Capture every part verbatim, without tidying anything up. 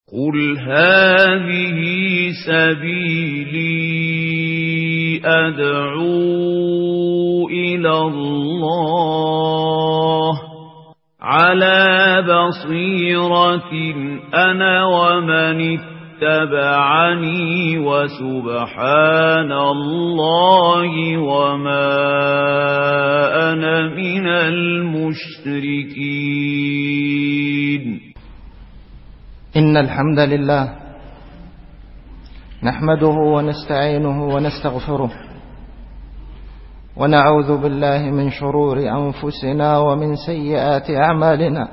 قل هذه سبيلي أدعو إلى الله على بصيرة أنا ومن اتبعني وسبحان الله وما أنا من المشركين. إن الحمد لله نحمده ونستعينه ونستغفره ونعوذ بالله من شرور أنفسنا ومن سيئات أعمالنا.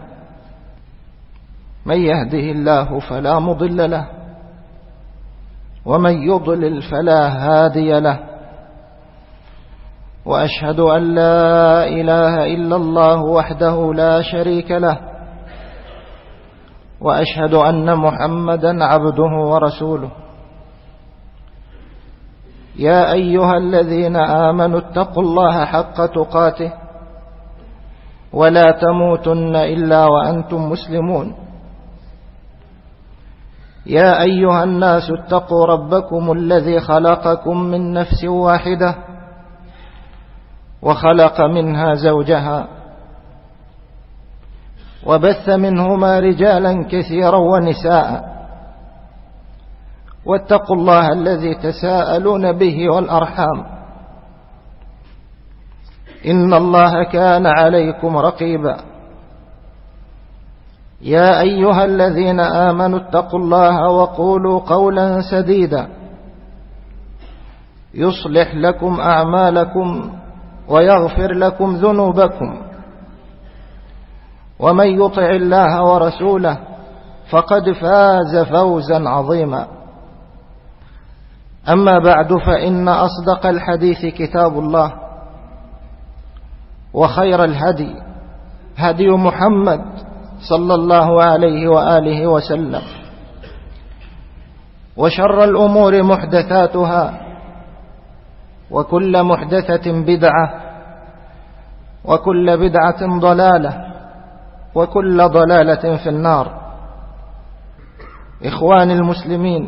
من يهده الله فلا مضل له ومن يضلل فلا هادي له، وأشهد أن لا إله إلا الله وحده لا شريك له، وأشهد أن محمدا عبده ورسوله. يا أيها الذين آمنوا اتقوا الله حق تقاته ولا تموتن إلا وأنتم مسلمون. يا أيها الناس اتقوا ربكم الذي خلقكم من نفس واحدة وخلق منها زوجها وبث منهما رجالا كثيرا ونساء، واتقوا الله الذي تساءلون به والأرحام إن الله كان عليكم رقيبا. يا أيها الذين آمنوا اتقوا الله وقولوا قولا سديدا يصلح لكم أعمالكم ويغفر لكم ذنوبكم، ومن يطع الله ورسوله فقد فاز فوزا عظيما. أما بعد، فإن أصدق الحديث كتاب الله، وخير الهدي هدي محمد صلى الله عليه وآله وسلم، وشر الأمور محدثاتها، وكل محدثة بدعة، وكل بدعة ضلالة، وكل ضلالة في النار. إخواني المسلمين،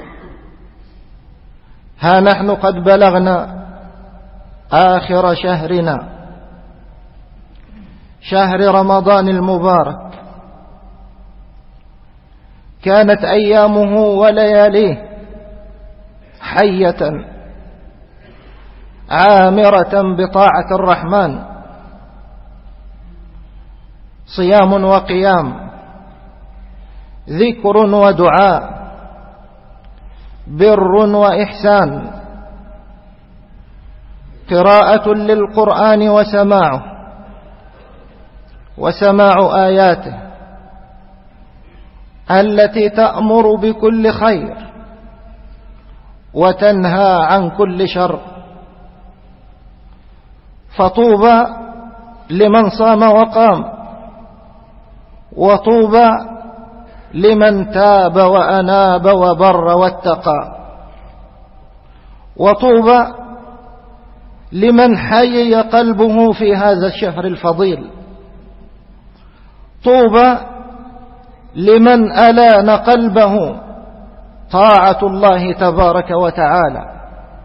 ها نحن قد بلغنا آخر شهرنا، شهر رمضان المبارك. كانت أيامه ولياليه حية عامرة بطاعة الرحمن، صيام وقيام، ذكر ودعاء، بر وإحسان، قراءة للقرآن وسماعه وسماع آياته التي تأمر بكل خير وتنهى عن كل شر. فطوبى لمن صام وقام، وطوبى لمن تاب وأناب وبر واتقى، وطوبى لمن حيي قلبه في هذا الشهر الفضيل، طوبى لمن ألان قلبه طاعة الله تبارك وتعالى.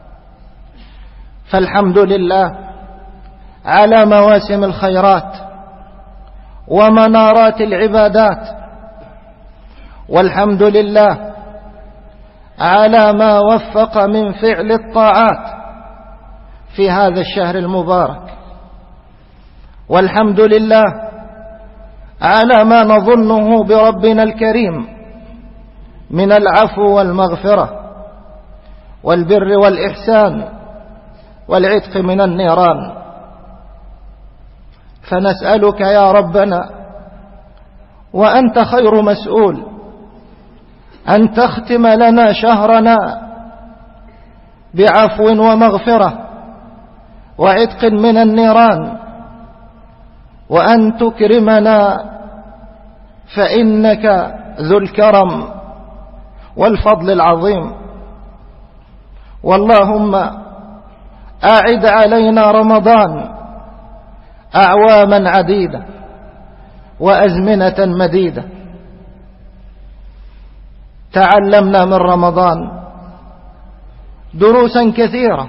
فالحمد لله على مواسم الخيرات ومنارات العبادات، والحمد لله على ما وفق من فعل الطاعات في هذا الشهر المبارك، والحمد لله على ما نظنه بربنا الكريم من العفو والمغفرة والبر والإحسان والعتق من النيران. فنسألك يا ربنا وأنت خير مسؤول أن تختم لنا شهرنا بعفو ومغفرة وعتق من النيران، وأن تكرمنا فإنك ذو الكرم والفضل العظيم. واللهم أعد علينا رمضان أعواما عديدة وأزمنة مديدة. تعلمنا من رمضان دروسا كثيرة.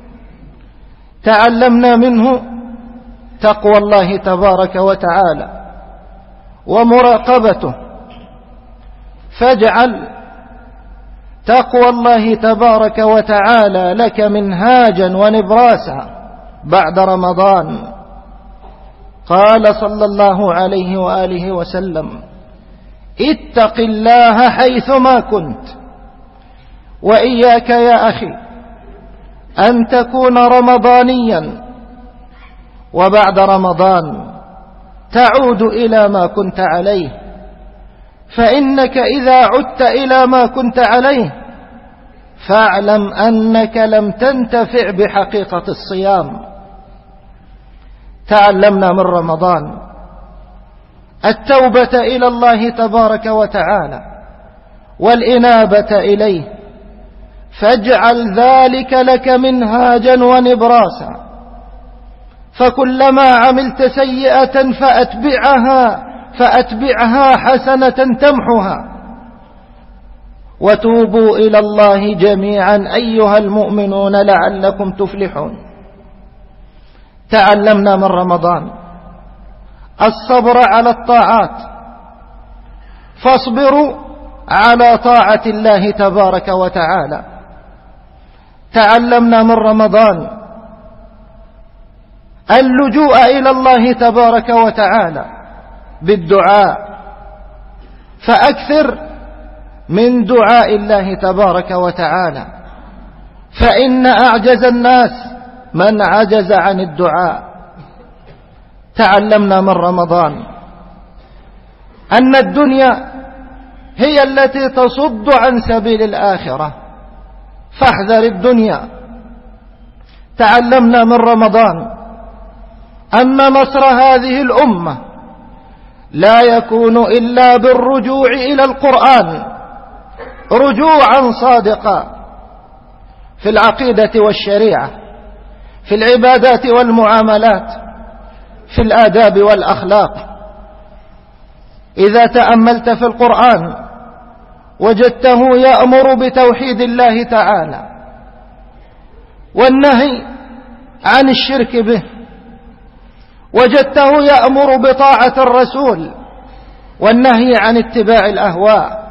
تعلمنا منه تقوى الله تبارك وتعالى ومراقبته، فاجعل تقوى الله تبارك وتعالى لك منهاجا ونبراسا بعد رمضان. قال صلى الله عليه وآله وسلم: اتق الله حيثما كنت. وإياك يا أخي أن تكون رمضانيا وبعد رمضان تعود إلى ما كنت عليه، فإنك إذا عدت إلى ما كنت عليه فاعلم أنك لم تنتفع بحقيقة الصيام. تعلمنا من رمضان التوبة إلى الله تبارك وتعالى والإنابة إليه، فاجعل ذلك لك منهاجا ونبراسا. فكلما عملت سيئة فأتبعها فأتبعها حسنة تمحها. وتوبوا إلى الله جميعا أيها المؤمنون لعلكم تفلحون. تعلمنا من رمضان الصبر على الطاعات، فاصبروا على طاعة الله تبارك وتعالى. تعلمنا من رمضان اللجوء إلى الله تبارك وتعالى بالدعاء، فأكثر من دعاء الله تبارك وتعالى، فإن أعجز الناس من عجز عن الدعاء. تعلمنا من رمضان أن الدنيا هي التي تصد عن سبيل الآخرة، فاحذر الدنيا. تعلمنا من رمضان أن نصر هذه الأمة لا يكون إلا بالرجوع إلى القرآن رجوعا صادقا في العقيدة والشريعة، في العبادات والمعاملات، في الآداب والأخلاق. إذا تأملت في القرآن وجدته يأمر بتوحيد الله تعالى والنهي عن الشرك به، وجدته يأمر بطاعة الرسول والنهي عن اتباع الأهواء،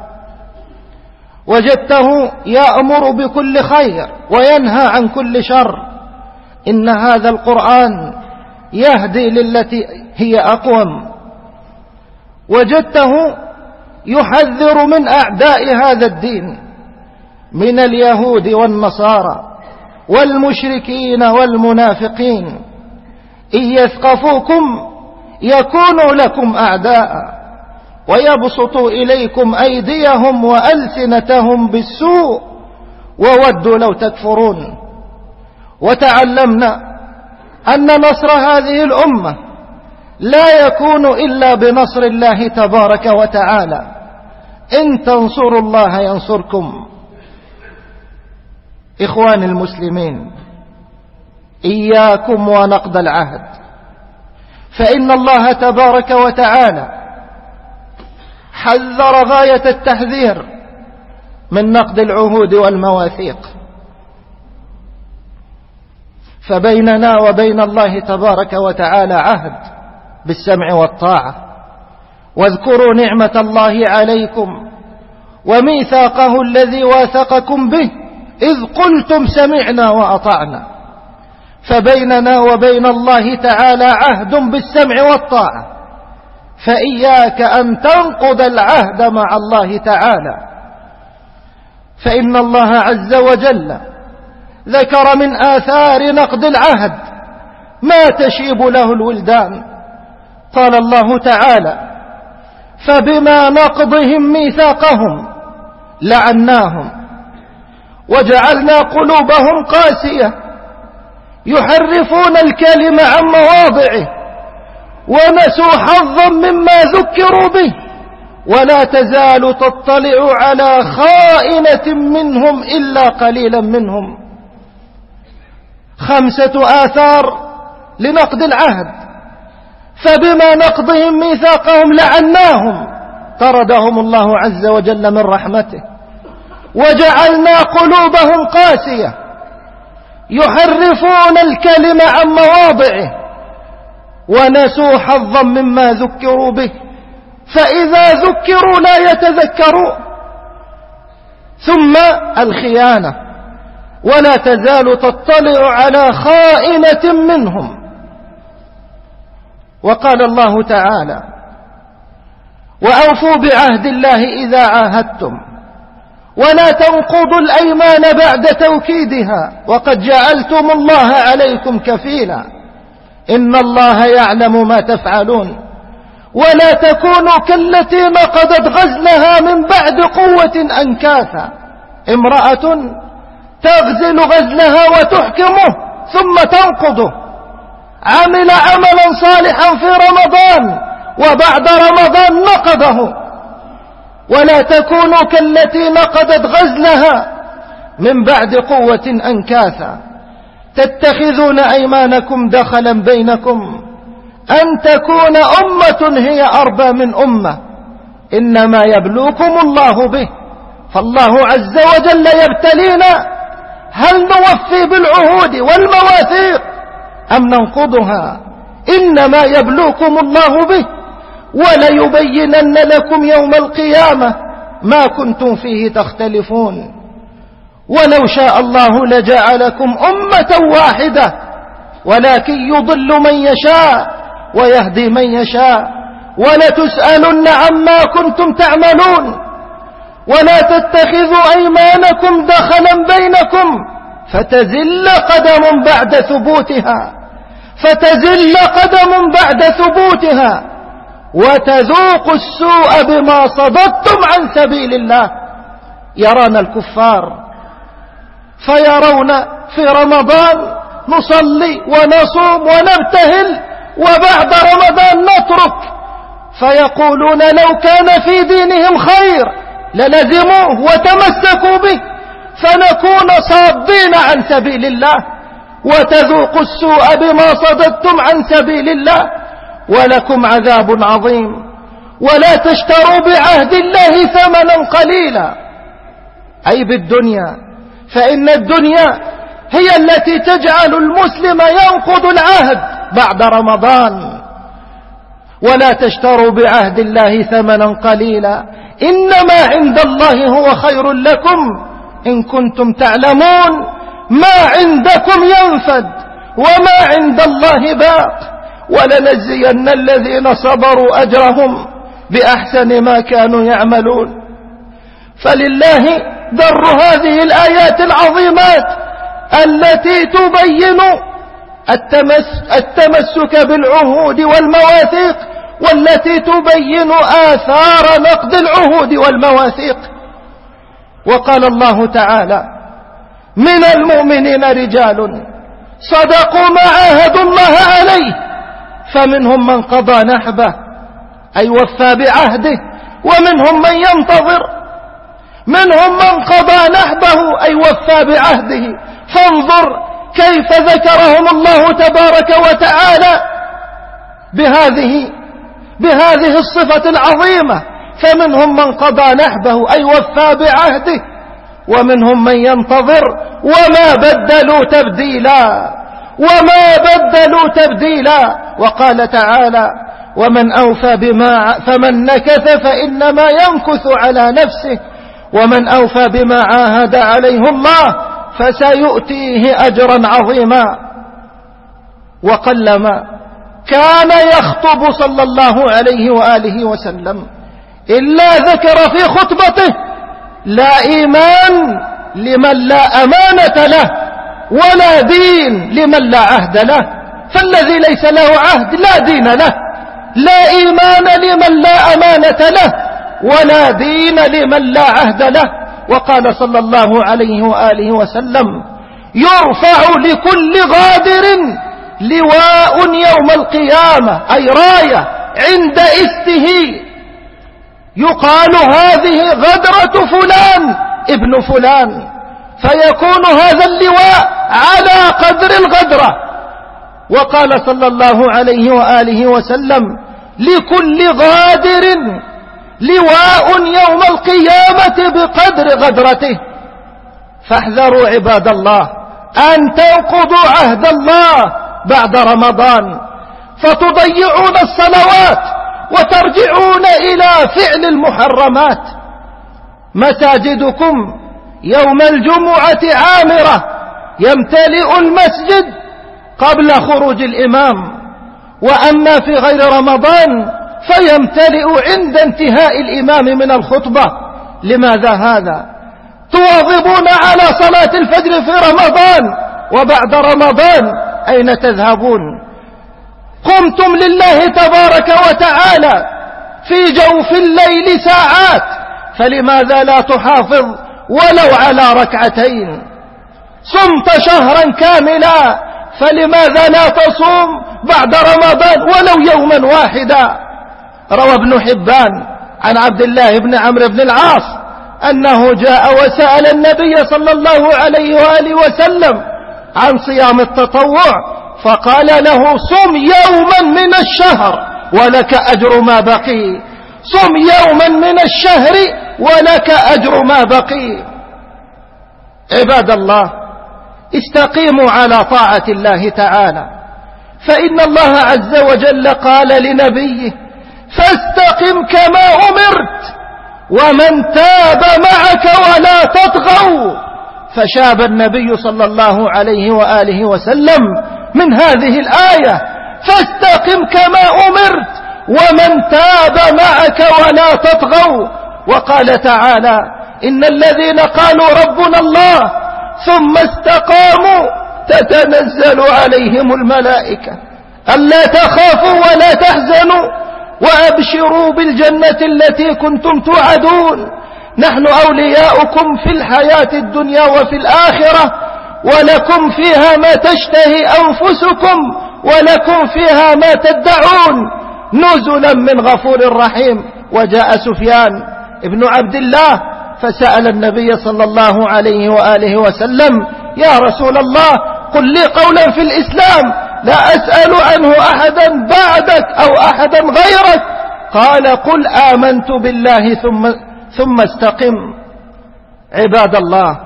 وجدته يأمر بكل خير وينهى عن كل شر. إن هذا القرآن يهدي للتي هي أقوم. وجدته يحذر من أعداء هذا الدين من اليهود والنصارى والمشركين والمنافقين. إن يثقفوكم يكونوا لكم أعداء ويبسطوا إليكم أيديهم وألسنتهم بالسوء وودوا لو تكفرون. وتعلمنا أن نصر هذه الأمة لا يكون إلا بنصر الله تبارك وتعالى. إن تنصروا الله ينصركم. إخواني المسلمين، إياكم ونقض العهد، فإن الله تبارك وتعالى حذر غاية التحذير من نقض العهود والمواثيق. فبيننا وبين الله تبارك وتعالى عهد بالسمع والطاعة. واذكروا نعمة الله عليكم وميثاقه الذي واثقكم به إذ قلتم سمعنا وأطعنا. فبيننا وبين الله تعالى عهد بالسمع والطاعة، فإياك أن تنقض العهد مع الله تعالى، فإن الله عز وجل ذكر من آثار نقض العهد ما تشيب له الولدان. قال الله تعالى: فبما نقضهم ميثاقهم لعناهم وجعلنا قلوبهم قاسية يحرفون الكلم عن مواضعه ونسوا حظا مما ذكروا به ولا تزال تطلع على خائنة منهم إلا قليلا منهم. خمسة آثار لنقض العهد. فبما نقضهم ميثاقهم لعناهم، طردهم الله عز وجل من رحمته وجعلنا قلوبهم قاسية يحرفون الكلم عن مواضعه ونسوا حظا مما ذكروا به فإذا ذكروا لا يتذكرون. ثم الخيانة، ولا تزال تطلع على خائنة منهم. وقال الله تعالى: وأوفوا بعهد الله إذا عاهدتم ولا تنقضوا الأيمان بعد توكيدها وقد جعلتم الله عليكم كفيلا إن الله يعلم ما تفعلون. ولا تكونوا كالتي نقضت غزلها من بعد قوة أنكاثا. امرأة تغزل غزلها وتحكمه ثم تنقضه. عمل عملا صالحا في رمضان وبعد رمضان نقضه. ولا تكونوا كالتي نقضت غزلها من بعد قوة أنكاثا تتخذون أيمانكم دخلا بينكم أن تكون أمة هي أربى من أمة إنما يبلوكم الله به. فالله عز وجل يبتلينا هل نوفي بالعهود والمواثيق أم ننقضها. إنما يبلوكم الله به وليبينن لكم يوم القيامة ما كنتم فيه تختلفون. ولو شاء الله لجعلكم أمة واحدة ولكن يضل من يشاء ويهدي من يشاء ولتسألن عما كنتم تعملون. ولا تتخذوا أيمانكم دخلا بينكم فتزل قدم بعد ثبوتها فتزل قدم بعد ثبوتها وتذوقوا السوء بما صددتم عن سبيل الله. يرانا الكفار فيرون في رمضان نصلي ونصوم ونبتهل وبعد رمضان نترك فيقولون لو كان في دينهم خير للزموه وتمسكوا به فنكون صادين عن سبيل الله. وتذوقوا السوء بما صددتم عن سبيل الله ولكم عذاب عظيم. ولا تشتروا بعهد الله ثمنا قليلا أي بالدنيا، فإن الدنيا هي التي تجعل المسلم ينقض العهد بعد رمضان. ولا تشتروا بعهد الله ثمنا قليلا إنما عند الله هو خير لكم إن كنتم تعلمون. ما عندكم ينفد وما عند الله باق ولنجزين الذين صبروا أجرهم بأحسن ما كانوا يعملون. فلله در هذه الآيات العظيمات التي تبين التمس التمسك بالعهود والمواثيق والتي تبين آثار نقض العهود والمواثيق. وقال الله تعالى: من المؤمنين رجال صدقوا ما عاهدوا الله عليه فمنهم من قضى نحبه أي وفى بعهده ومنهم من ينتظر. منهم من قضى نحبه أي وفى بعهده. فانظر كيف ذكرهم الله تبارك وتعالى بهذه بهذه الصفة العظيمة. فمنهم من قضى نحبه أي وفى بعهده ومنهم من ينتظر وما بدلوا تبديلا وما بدلوا تبديلا. وقال تعالى: ومن أوفى بما فمن نكث فإنما ينكث على نفسه ومن أوفى بما عاهد عليه الله فسيؤتيه أجرا عظيما. وقلما كان يخطب صلى الله عليه وآله وسلم إلا ذكر في خطبته: لا إيمان لمن لا أمانة له ولا دين لمن لا عهد له. فالذي ليس له عهد لا دين له. لا إيمان لمن لا أمانة له ولا دين لمن لا عهد له. وقال صلى الله عليه وآله وسلم: يرفع لكل غادر لواء يوم القيامة أي راية عند استه يقال هذه غدرة فلان ابن فلان، فيكون هذا اللواء على قدر الغدرة. وقال صلى الله عليه وآله وسلم: لكل غادر لواء يوم القيامة بقدر غدرته. فاحذروا عباد الله أن تنقضوا عهد الله بعد رمضان فتضيعون الصلوات وترجعون إلى فعل المحرمات. مساجدكم يوم الجمعة عامرة، يمتلئ المسجد قبل خروج الإمام، وأما في غير رمضان فيمتلئ عند انتهاء الإمام من الخطبة. لماذا هذا؟ تواظبون على صلاة الفجر في رمضان، وبعد رمضان أين تذهبون؟ قمتم لله تبارك وتعالى في جوف الليل ساعات، فلماذا لا تحافظ ولو على ركعتين؟ صمت شهرا كاملا، فلماذا لا تصوم بعد رمضان ولو يوما واحدا؟ روى ابن حبان عن عبد الله بن عمرو بن العاص أنه جاء وسأل النبي صلى الله عليه وآله وسلم عن صيام التطوع، فقال له: صم يوما من الشهر ولك أجر ما بقي، صم يوما من الشهر ولك أجر ما بقي. عباد الله، استقيموا على طاعة الله تعالى، فإن الله عز وجل قال لنبيه: فاستقم كما أمرت ومن تاب معك ولا تطغوا. فشاب النبي صلى الله عليه وآله وسلم من هذه الآية: فاستقم كما أمرت ومن تاب معك ولا تطغوا. وقال تعالى: إن الذين قالوا ربنا الله ثم استقاموا تتنزل عليهم الملائكة ألا تخافوا ولا تحزنوا وأبشروا بالجنة التي كنتم توعدون، نحن أولياؤكم في الحياة الدنيا وفي الآخرة، ولكم فيها ما تشتهي أنفسكم ولكم فيها ما تدعون، نزلا من غفور رحيم. وجاء سفيان ابن عبد الله فسأل النبي صلى الله عليه وآله وسلم: يا رسول الله، قل لي قولا في الإسلام لا أسأل عنه أحدا بعدك أو أحدا غيرك. قال: قل آمنت بالله ثم, ثم استقم. عباد الله،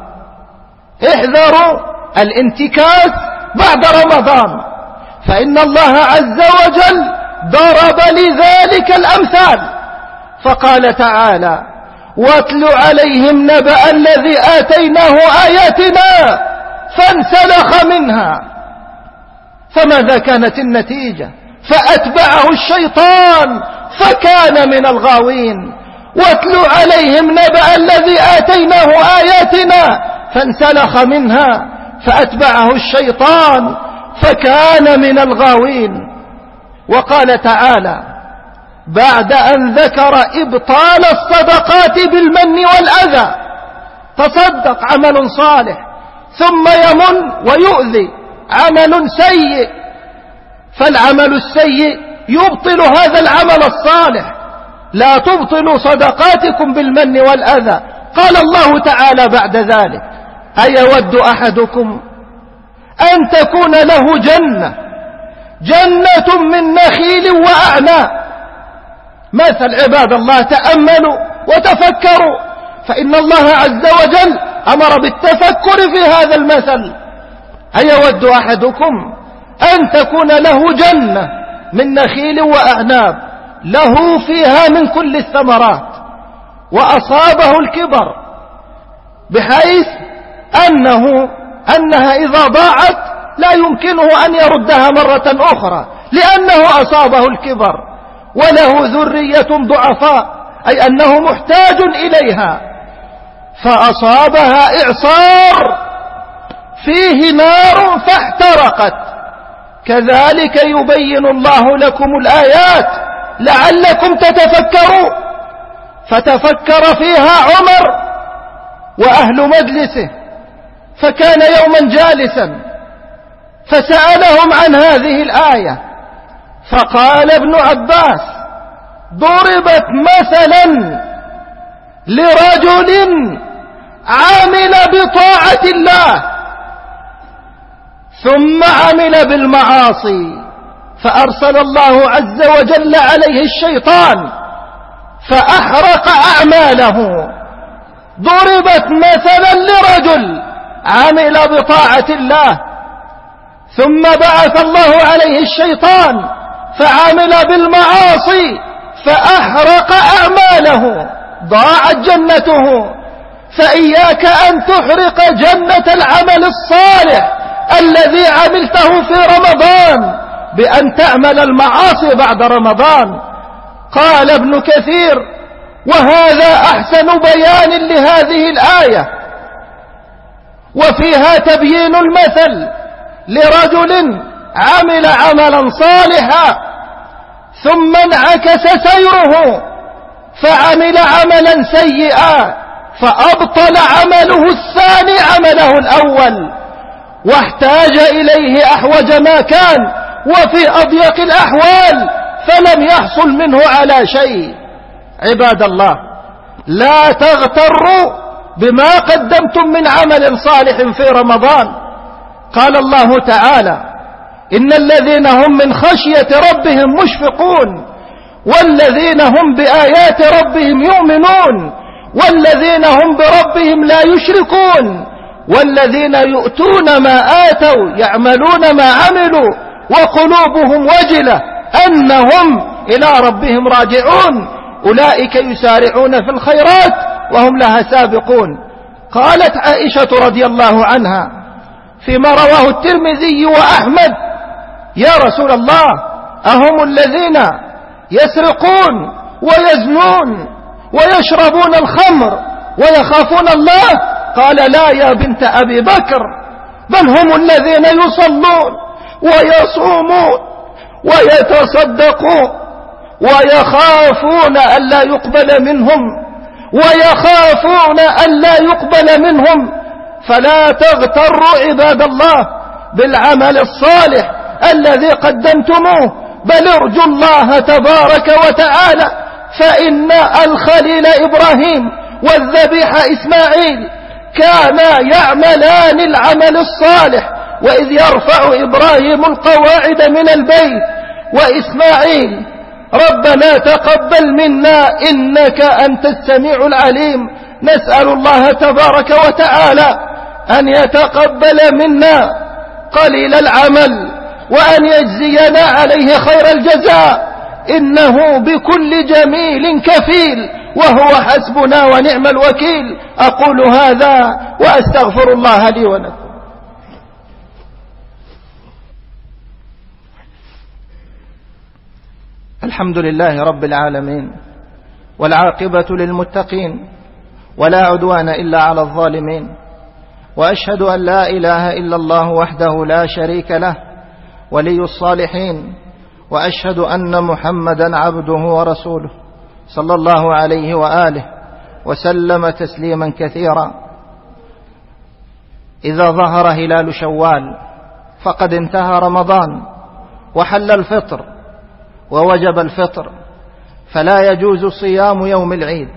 احذروا الانتكاس بعد رمضان، فإن الله عز وجل ضرب لذلك الأمثال، فقال تعالى: واتل عليهم نبأ الذي آتيناه آياتنا فانسلخ منها. فماذا كانت النتيجة؟ فأتبعه الشيطان فكان من الغاوين. واتل عليهم نبأ الذي آتيناه آياتنا فانسلخ منها فأتبعه الشيطان فكان من الغاوين. وقال تعالى بعد أن ذكر إبطال الصدقات بالمن والأذى: تصدق عمل صالح ثم يمن ويؤذي عمل سيء، فالعمل السيء يبطل هذا العمل الصالح، لا تبطلوا صدقاتكم بالمن والأذى. قال الله تعالى بعد ذلك: أيود أحدكم أن تكون له جنة جنة من نخيل وأعناب. مثل عباد الله، تأملوا وتفكروا، فإن الله عز وجل أمر بالتفكر في هذا المثل. أيود أحدكم أن تكون له جنة من نخيل وأعناب له فيها من كل الثمرات، وأصابه الكبر بحيث أنه أنها إذا ضاعت لا يمكنه أن يردها مرة أخرى لأنه أصابه الكبر، وله ذرية ضعفاء أي أنه محتاج إليها، فأصابها إعصار فيه نار فاحترقت. كذلك يبين الله لكم الآيات لعلكم تتفكروا. فتفكر فيها عمر وأهل مجلسه، فكان يوما جالسا فسألهم عن هذه الآية، فقال ابن عباس: ضربت مثلا لرجل عمل بطاعة الله ثم عمل بالمعاصي، فأرسل الله عز وجل عليه الشيطان فأحرق أعماله. ضربت مثلا لرجل عمل بطاعة الله ثم بعث الله عليه الشيطان فعمل بالمعاصي فأحرق أعماله، ضاعت جنته. فإياك أن تحرق جنة العمل الصالح الذي عملته في رمضان بأن تعمل المعاصي بعد رمضان. قال ابن كثير: وهذا أحسن بيان لهذه الآية، وفيها تبيين المثل لرجل عمل عملا صالحا ثم انعكس سيره فعمل عملا سيئا فأبطل عمله الثاني عمله الأول، واحتاج إليه أحوج ما كان وفي أضيق الأحوال فلم يحصل منه على شيء. عباد الله، لا تغتروا بما قدمتم من عمل صالح في رمضان. قال الله تعالى: إن الذين هم من خشية ربهم مشفقون، والذين هم بآيات ربهم يؤمنون، والذين هم بربهم لا يشركون، والذين يؤتون ما آتوا يعملون ما عملوا وقلوبهم وجلة أنهم إلى ربهم راجعون، أولئك يسارعون في الخيرات وهم لها سابقون. قالت عائشة رضي الله عنها فيما رواه الترمذي وأحمد: يا رسول الله، أهم الذين يسرقون ويزنون ويشربون الخمر ويخافون الله؟ قال: لا يا بنت أبي بكر، بل هم الذين يصلون ويصومون ويتصدقون ويخافون أن لا يقبل منهم ويخافون أن لا يقبل منهم. فلا تغتروا عباد الله بالعمل الصالح الذي قدمتموه، بل ارجوا الله تبارك وتعالى، فإن الخليل إبراهيم والذبيح إسماعيل كانا يعملان العمل الصالح، وإذ يرفع إبراهيم القواعد من البيت وإسماعيل ربنا تقبل منا إنك أنت السميع العليم. نسأل الله تبارك وتعالى أن يتقبل منا قليل العمل وأن يجزينا عليه خير الجزاء، إنه بكل جميل كفيل، وهو حسبنا ونعم الوكيل. أقول هذا وأستغفر الله لي ولكم. الحمد لله رب العالمين، والعاقبة للمتقين، ولا عدوان إلا على الظالمين، وأشهد أن لا إله إلا الله وحده لا شريك له ولي الصالحين، وأشهد أن محمدا عبده ورسوله صلى الله عليه وآله وسلم تسليما كثيرا. إذا ظهر هلال شوال فقد انتهى رمضان وحل الفطر ووجب الفطر، فلا يجوز صيام يوم العيد.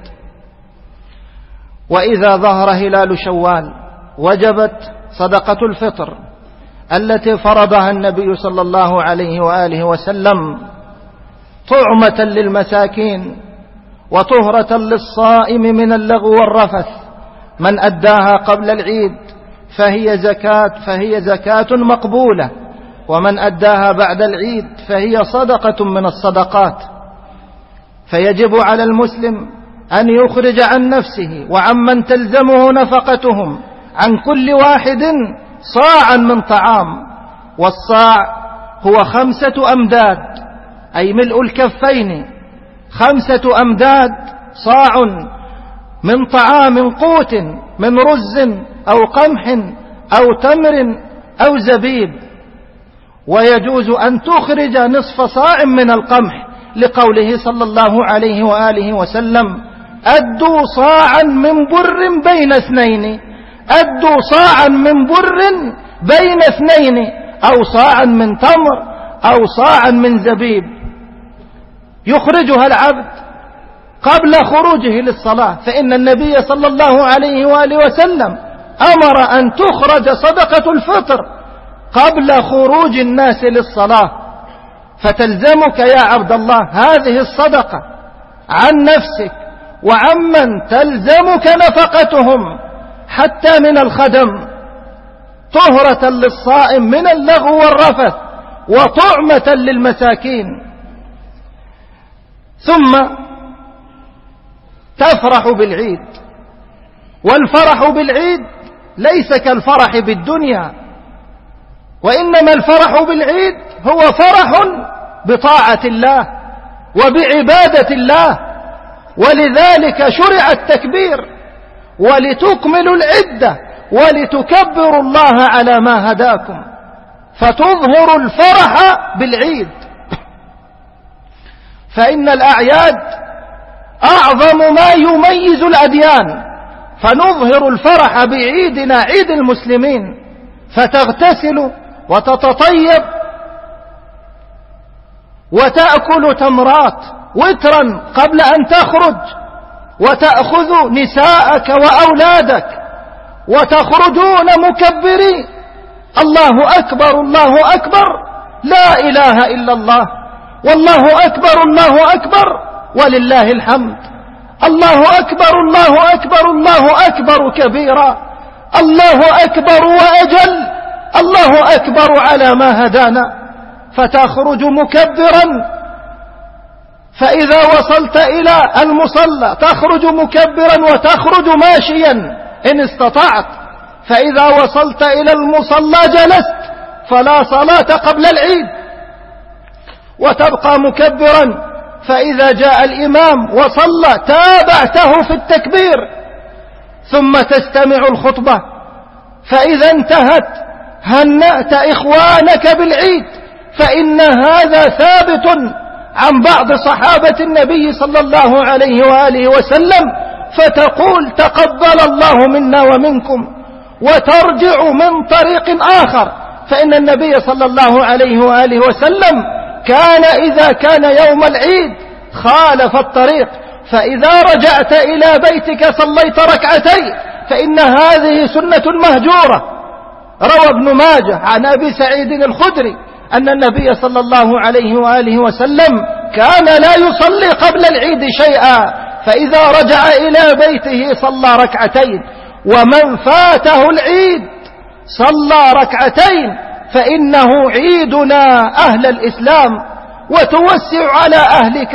وإذا ظهر هلال شوال وجبت صدقة الفطر التي فرضها النبي صلى الله عليه وآله وسلم، طعمة للمساكين وطهرة للصائم من اللغو والرفث. من أداها قبل العيد فهي زكاة فهي زكاة مقبولة، ومن أداها بعد العيد فهي صدقة من الصدقات. فيجب على المسلم أن يخرج عن نفسه وعمن تلزمه نفقتهم عن كل واحد صاعا من طعام، والصاع هو خمسة أمداد، أي ملء الكفين، خمسة أمداد صاع من طعام قوت من رز أو قمح أو تمر أو زبيب. ويجوز أن تخرج نصف صاع من القمح لقوله صلى الله عليه وآله وسلم: أدوا صاعا من بر بين اثنين، أدوا صاعا من بر بين اثنين، أو صاعا من تمر أو صاعا من زبيب. يخرجها العبد قبل خروجه للصلاة، فإن النبي صلى الله عليه وآله وسلم أمر أن تخرج صدقة الفطر قبل خروج الناس للصلاة. فتلزمك يا عبد الله هذه الصدقة عن نفسك وعمن تلزمك نفقتهم حتى من الخدم، طهرة للصائم من اللغو والرفث وطعمة للمساكين. ثم تفرح بالعيد، والفرح بالعيد ليس كالفرح بالدنيا، وإنما الفرح بالعيد هو فرح بطاعة الله وبعبادة الله، ولذلك شرع التكبير ولتكملوا العدة ولتكبروا الله على ما هداكم، فتظهر الفرح بالعيد. فإن الأعياد أعظم ما يميز الأديان، فنظهر الفرح بعيدنا عيد المسلمين، فتغتسل وتتطيب وتأكل تمرات وترا قبل أن تخرج، وتأخذ نساءك وأولادك وتخرجون مكبرين الله أكبر الله أكبر لا إله إلا الله، والله أكبر الله أكبر ولله الحمد، الله أكبر الله أكبر الله أكبر كبيرا، الله أكبر وأجل، الله أكبر على ما هدانا. فتخرج مكبرا، فإذا وصلت إلى المصلى تخرج مكبرا وتخرج ماشيا إن استطعت، فإذا وصلت إلى المصلى جلست، فلا صلاة قبل العيد، وتبقى مكبرا، فإذا جاء الإمام وصلى تابعته في التكبير، ثم تستمع الخطبة، فإذا انتهت هنأت إخوانك بالعيد، فإن هذا ثابت عن بعض صحابة النبي صلى الله عليه وآله وسلم، فتقول تقبل الله منا ومنكم، وترجع من طريق آخر، فإن النبي صلى الله عليه وآله وسلم كان إذا كان يوم العيد خالف الطريق، فإذا رجعت إلى بيتك صليت ركعتين، فإن هذه سنة مهجورة. روى ابن ماجه عن أبي سعيد الخدري أن النبي صلى الله عليه وآله وسلم كان لا يصلي قبل العيد شيئا، فإذا رجع إلى بيته صلى ركعتين، ومن فاته العيد صلى ركعتين، فإنه عيدنا أهل الإسلام، وتوسع على أهلك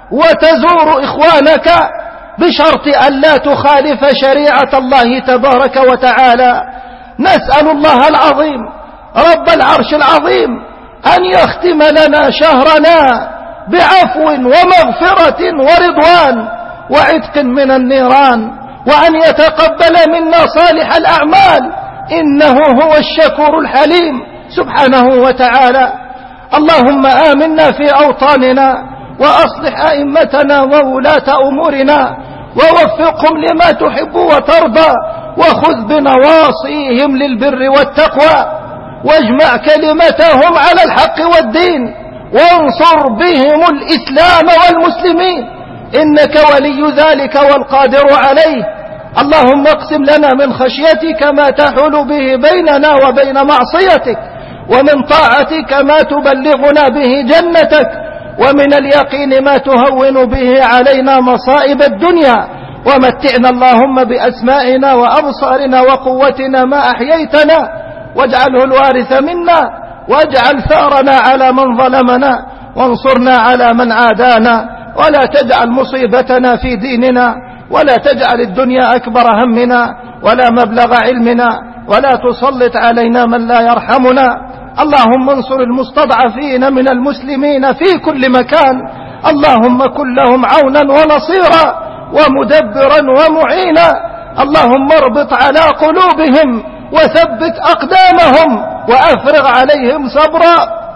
وتزور إخوانك بشرط أن لا تخالف شريعة الله تبارك وتعالى. نسأل الله العظيم رب العرش العظيم أن يختم لنا شهرنا بعفو ومغفرة ورضوان وعتق من النيران، وأن يتقبل منا صالح الأعمال، إنه هو الشكور الحليم سبحانه وتعالى. اللهم آمنا في أوطاننا، وأصلح أئمتنا وولاة أمورنا، ووفقهم لما تحب وترضى، وخذ بنواصيهم للبر والتقوى، واجمع كلمتهم على الحق والدين، وانصر بهم الإسلام والمسلمين، إنك ولي ذلك والقادر عليه. اللهم اقسم لنا من خشيتك ما تحول به بيننا وبين معصيتك، ومن طاعتك ما تبلغنا به جنتك، ومن اليقين ما تهون به علينا مصائب الدنيا، ومتعنا اللهم بأسمائنا وأبصارنا وقوتنا ما أحييتنا، واجعله الوارث منا، واجعل ثارنا على من ظلمنا، وانصرنا على من عادانا، ولا تجعل مصيبتنا في ديننا، ولا تجعل الدنيا أكبر همنا ولا مبلغ علمنا، ولا تسلط علينا من لا يرحمنا. اللهم انصر المستضعفين من المسلمين في كل مكان، اللهم كن لهم عونا ونصيرا ومدبرا ومعينا. اللهم اربط على قلوبهم وثبت أقدامهم، وأفرغ عليهم صبرا،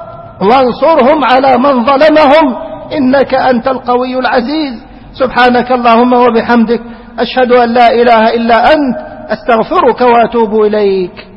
وانصرهم على من ظلمهم، إنك أنت القوي العزيز. سبحانك اللهم وبحمدك، أشهد أن لا إله إلا أنت، أستغفرك وأتوب إليك.